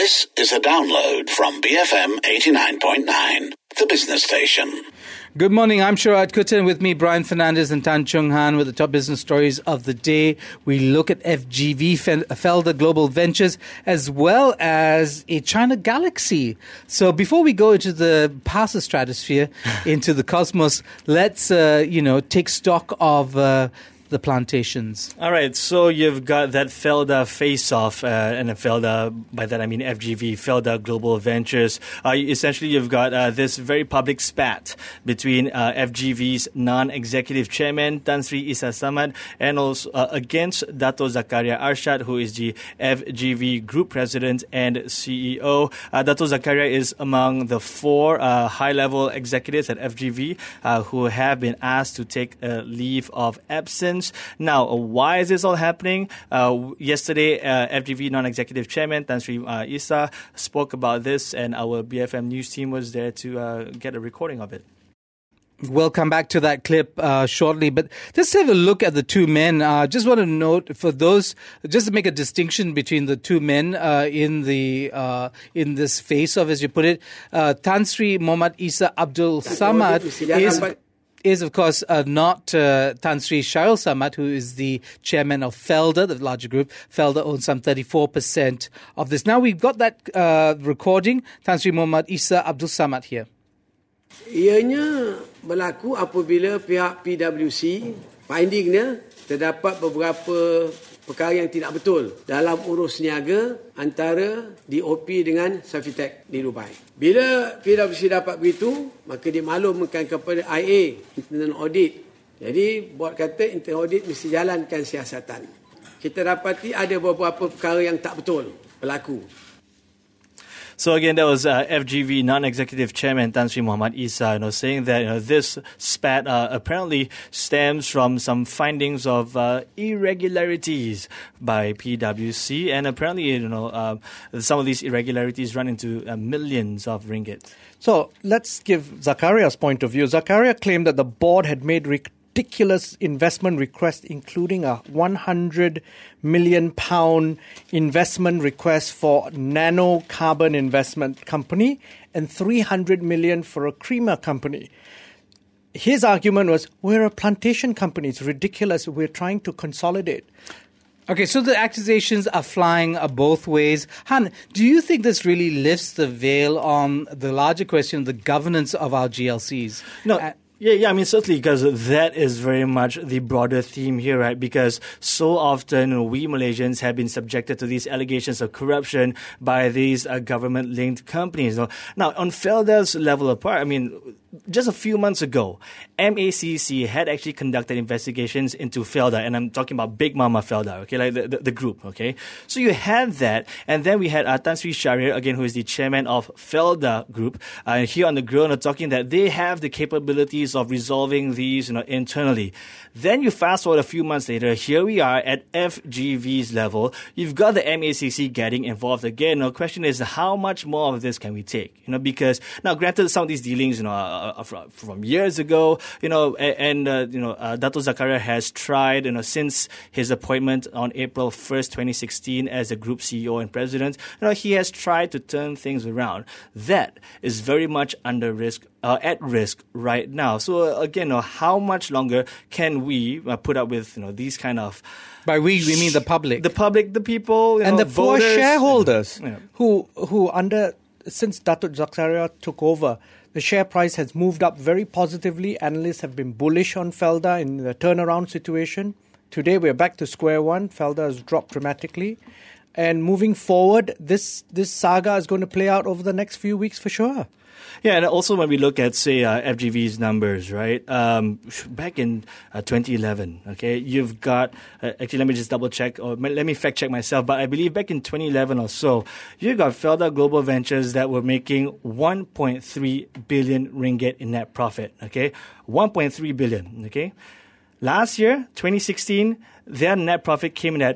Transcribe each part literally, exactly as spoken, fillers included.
This is a download from B F M eighty-nine point nine, the business station. Good morning, I'm Sharad Kuttan. With me, Brian Fernandez and Tan Chung Han with the top business stories of the day. We look at F G V, Felda Global Ventures, as well as a China Galaxy. So before we go into the past the stratosphere, into the cosmos, let's, uh, you know, take stock of Uh, the plantations. All right, so you've got that Felda face-off, uh, and Felda, by that I mean F G V, Felda Global Ventures. Uh, essentially, you've got uh, this very public spat between uh, F G V's non-executive chairman, Tan Sri Issa Samad, and also uh, against Dato' Zakaria Arshad, who is the F G V group president and C E O. Uh, Dato' Zakaria is among the four uh, high-level executives at F G V uh, who have been asked to take a leave of absence. Now, why is this all happening? Uh, yesterday, uh, F G V non-executive chairman Tan Sri uh, Issa spoke about this, and our B F M news team was there to uh, get a recording of it. We'll come back to that clip uh, shortly, but let's have a look at the two men. I uh, just want to note for those, just to make a distinction between the two men uh, in the uh, in this face-off, as you put it. Uh, Tan Sri Mohammad Issa Abdul Samad is. is, of course, uh, not uh, Tan Sri Shahril Samad, who is the chairman of Felda, the larger group. Felda owns some thirty-four percent of this. Now, we've got that uh, recording. Tan Sri Mohammad Issa Abdul Samad here. Ianya berlaku apabila pihak P W C findingnya terdapat beberapa perkara yang tidak betul dalam urus niaga antara D O P dengan Safitec di Dubai. Bila P W C dapat begitu, maka dimaklumkan kepada I A, Internal Audit. Jadi, buat kata Internal Audit mesti jalankan siasatan. Kita dapati ada beberapa perkara yang tak betul berlaku. So again, that was uh, F G V non-executive chairman Tan Sri Mohammad Issa, you know, saying that you know, this spat uh, apparently stems from some findings of uh, irregularities by P W C, and apparently, you know, uh, some of these irregularities run into uh, millions of ringgit. So let's give Zakaria's point of view. Zakaria claimed that the board had made rec- ridiculous investment request, including a one hundred million pound investment request for Nano Carbon Investment Company and three hundred million for a creamer company. His argument was, we're a plantation company. It's ridiculous. We're trying to consolidate. Okay, so the accusations are flying uh, both ways. Han, do you think this really lifts the veil on the larger question of the governance of our G L Cs? No. Uh, Yeah, yeah, I mean, certainly, because that is very much the broader theme here, right? Because so often you know, we Malaysians have been subjected to these allegations of corruption by these uh, government-linked companies. You know? Now, on Felda's level apart, I mean, just a few months ago, M A C C had actually conducted investigations into Felda, and I'm talking about Big Mama Felda, okay, like the, the, the group, okay? So you had that, and then we had uh, Tan Sri Shahril, again, who is the chairman of Felda Group, uh, here on the grill, uh, talking that they have the capabilities of resolving these, you know, internally. Then you fast forward a few months later, here we are at F G V's level. You've got the M A C C getting involved again. Now, the question is, how much more of this can we take? You know, because now, granted, some of these dealings, you know, uh, from, from years ago, you know, and, and uh, you know, uh, Dato' Zakaria has tried, you know, since his appointment on April first, twenty sixteen, as a group C E O and president, you know, he has tried to turn things around. That is very much under risk. Uh, at risk right now. So uh, again, uh, how much longer can we uh, put up with you know these kind of? By we, we mean the public, the public, the people, you and know, the poor voters. shareholders Yeah. who who under since Dato' Zakaria took over, the share price has moved up very positively. Analysts have been bullish on Felda in the turnaround situation. Today we're back to square one. Felda has dropped dramatically. And moving forward, this this saga is going to play out over the next few weeks for sure. Yeah, and also when we look at, say, uh, F G V's numbers, right, um, back in uh, twenty eleven, okay, you've got, uh, actually, let me just double check, or let me fact check myself, but I believe back in twenty eleven or so, you've got Felda Global Ventures that were making one point three billion ringgit in net profit, okay, one point three billion, okay. Last year, twenty sixteen, their net profit came in at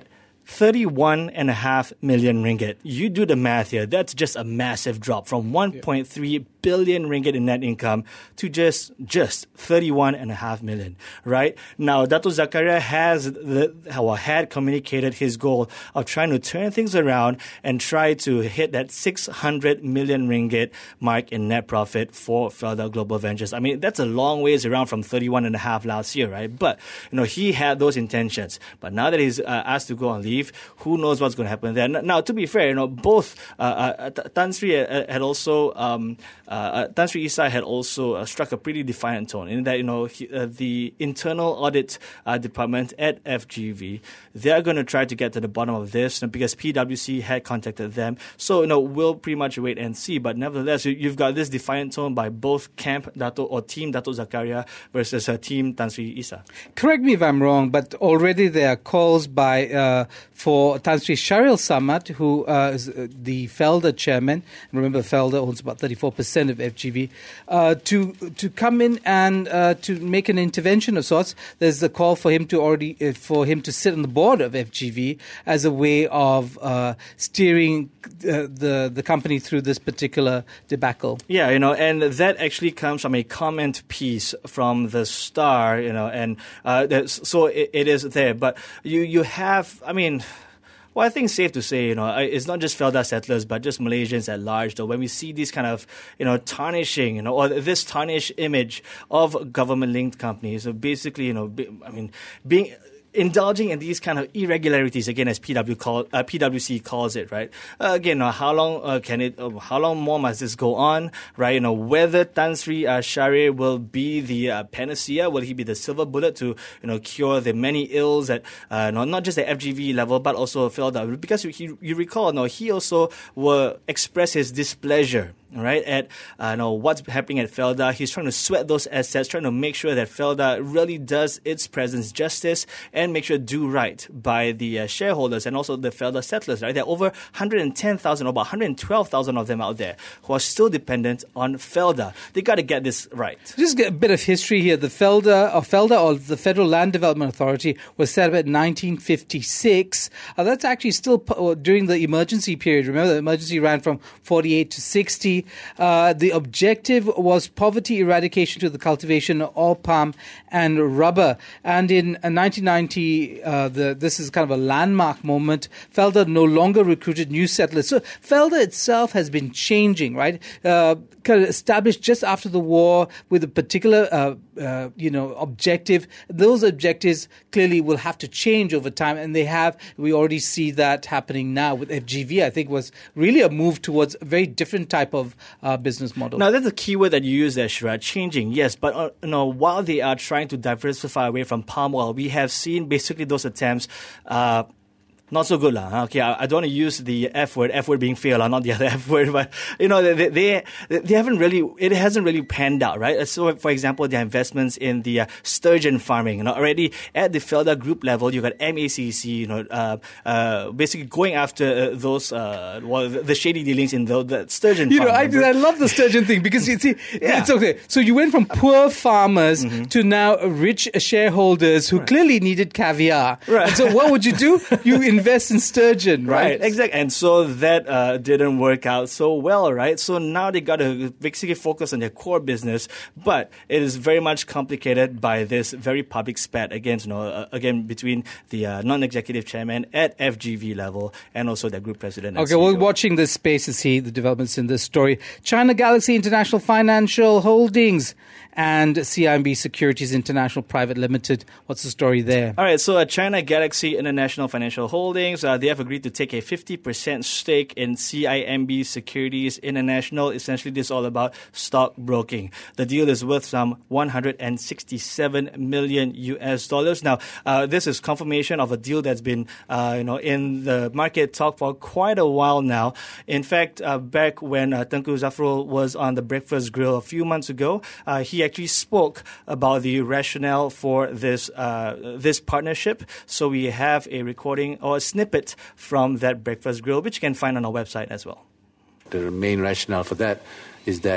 thirty-one and a half million ringgit. You do the math here. That's just a massive drop from one point three billion ringgit in net income to just just thirty-one and a half million, right? Now, Dato' Zakaria has the, or had communicated his goal of trying to turn things around and try to hit that six hundred million ringgit mark in net profit for Felda Global Ventures. I mean, that's a long ways around from thirty-one and a half last year, right? But, you know, he had those intentions. But now that he's uh, asked to go on leave, who knows what's going to happen there. Now, to be fair, you know, both uh, uh, Tan Sri had also, um, uh, Tan Sri Issa had also uh, struck a pretty defiant tone in that, you know, he, uh, the internal audit uh, department at F G V, they're going to try to get to the bottom of this because P W C had contacted them. So, you know, we'll pretty much wait and see. But nevertheless, you've got this defiant tone by both camp Dato' or team Dato' Zakaria versus uh, team Tan Sri Issa. Correct me if I'm wrong, but already there are calls by uh, for Tan Sri Sharil Samad, who uh, is the Felda chairman. Remember, Felda owns about thirty-four percent of F G V, uh, to to come in and uh, to make an intervention of sorts. There's a call for him to already uh, for him to sit on the board of F G V as a way of uh, steering uh, the the company through this particular debacle. Yeah, you know, and that actually comes from a comment piece from the Star, you know, and uh, so it, it is there. But you you have, I mean. Well, I think it's safe to say, you know, it's not just Felda settlers, but just Malaysians at large, though, when we see these kind of, you know, tarnishing, you know, or this tarnished image of government-linked companies, so basically, you know, I mean, being... indulging in these kind of irregularities, again, as P W call, uh, P W C calls it, right? Uh, again, uh, how long uh, can it? Uh, how long more must this go on, right? You know, whether Tan Sri uh, Sharil will be the uh, panacea, will he be the silver bullet to, you know, cure the many ills that uh, no, not just at F G V level, but also Felda? Because you, you recall, no, he also will express his displeasure. Right, at uh, know what's happening at Felda. He's trying to sweat those assets, trying to make sure that Felda really does its presence justice and make sure to do right by the uh, shareholders and also the Felda settlers. Right, there are over one hundred ten thousand, or about one hundred twelve thousand of them out there who are still dependent on Felda. They got to get this right. Just get a bit of history here. The Felda, or Felda, or the Federal Land Development Authority, was set up in nineteen fifty-six. Uh, that's actually still uh, during the emergency period. Remember, the emergency ran from forty-eight to sixty. Uh, the objective was poverty eradication to the cultivation of oil palm and rubber. And in uh, nineteen ninety, uh, the, this is kind of a landmark moment. Felda no longer recruited new settlers. So Felda itself has been changing, right? Uh, kind of established just after the war with a particular, uh, uh, you know, objective. Those objectives clearly will have to change over time, and they have. We already see that happening now with F G V. I think was really a move towards a very different type of Uh, business model. Now, that's a keyword that you use there, Shira, changing, yes. But uh, you know, while they are trying to diversify away from palm oil, we have seen basically those attempts uh, not so good, lah. Okay, I, I don't want to use the F word, F word being fail, not the other F word, but you know, they, they they haven't really, it hasn't really panned out, right? So, for example, their investments in the uh, sturgeon farming, you know, already at the Felda group level, you've got M A C C, you know, uh, uh, basically going after uh, those, uh, well, the shady dealings in the, the sturgeon you farming. know, I, I love the sturgeon thing because you see, yeah. It's okay. So you went from poor farmers mm-hmm. to now rich shareholders who right. clearly needed caviar. Right. And so what would you do? You invest in sturgeon, right? Right, exactly. And so that uh, didn't work out so well, right? So now they got to basically focus on their core business, but it is very much complicated by this very public spat against, you know, uh, again, between the uh, non-executive chairman at F G V level and also their group president. Okay, we're watching this space to see the developments in this story. China Galaxy International Financial Holdings and C I M B Securities International Private Limited. What's the story there? All right, so uh, China Galaxy International Financial Holdings, uh, they have agreed to take a fifty percent stake in C I M B Securities International. Essentially, this is all about stock broking. The deal is worth some one hundred sixty-seven million U S dollars. Now, uh, this is confirmation of a deal that's been, uh, you know, in the market talk for quite a while now. In fact, uh, back when uh, Tengku Zafrul was on the Breakfast Grill a few months ago, uh, he actually spoke about the rationale for this uh, this partnership. So we have a recording or a snippet from that Breakfast Grill, which you can find on our website as well. The main rationale for that is that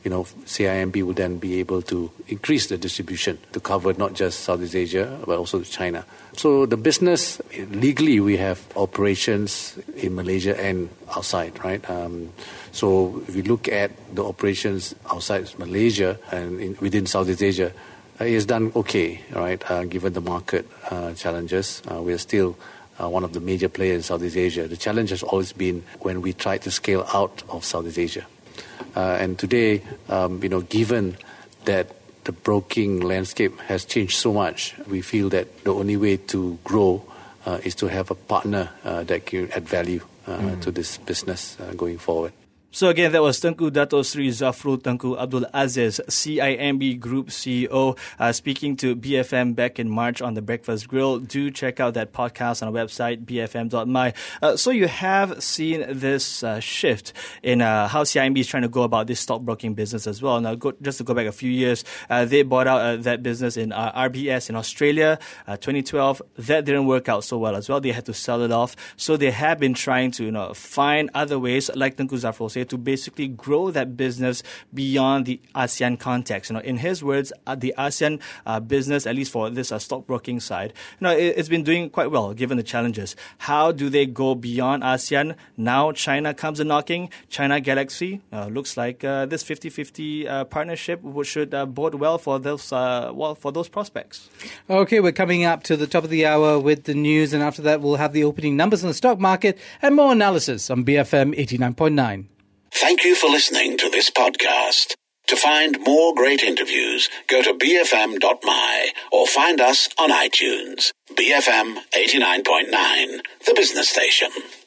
you know, C I M B will then be able to increase the distribution to cover not just Southeast Asia, but also China. So the business, legally, we have operations in Malaysia and outside, right? Um, so if you look at the operations outside Malaysia and in, within Southeast Asia, uh, it's done okay, right? Uh, given the market uh, challenges, uh, we are still uh, one of the major players in Southeast Asia. The challenge has always been when we try to scale out of Southeast Asia. Uh, and today, um, you know, given that the broking landscape has changed so much, we feel that the only way to grow uh, is to have a partner uh, that can add value uh, mm. to this business uh, going forward. So again, that was Tengku Dato Sri Zafrul Tengku Abdul Aziz, C I M B Group C E O, uh, speaking to B F M back in March on The Breakfast Grill. Do check out that podcast on our website, b f m dot m y. Uh, so you have seen this uh, shift in uh, how C I M B is trying to go about this stockbroking business as well. Now, go, just to go back a few years, uh, they bought out uh, that business in uh, R B S in Australia, uh, twenty twelve. That didn't work out so well as well. They had to sell it off. So they have been trying to, you know, find other ways, like Tengku Zafrul said, to basically grow that business beyond the ASEAN context. You know, in his words, uh, the ASEAN uh, business, at least for this uh, stockbroking side, you know, it, it's been doing quite well given the challenges. How do they go beyond ASEAN? Now China comes a knocking. China Galaxy uh, looks like uh, this fifty-fifty uh, partnership should uh, bode well for those uh, well for those prospects. Okay, we're coming up to the top of the hour with the news, and after that we'll have the opening numbers on the stock market and more analysis on B F M eighty-nine point nine. Thank you for listening to this podcast. To find more great interviews, go to b f m dot m y or find us on iTunes. B F M eighty-nine point nine, the business station.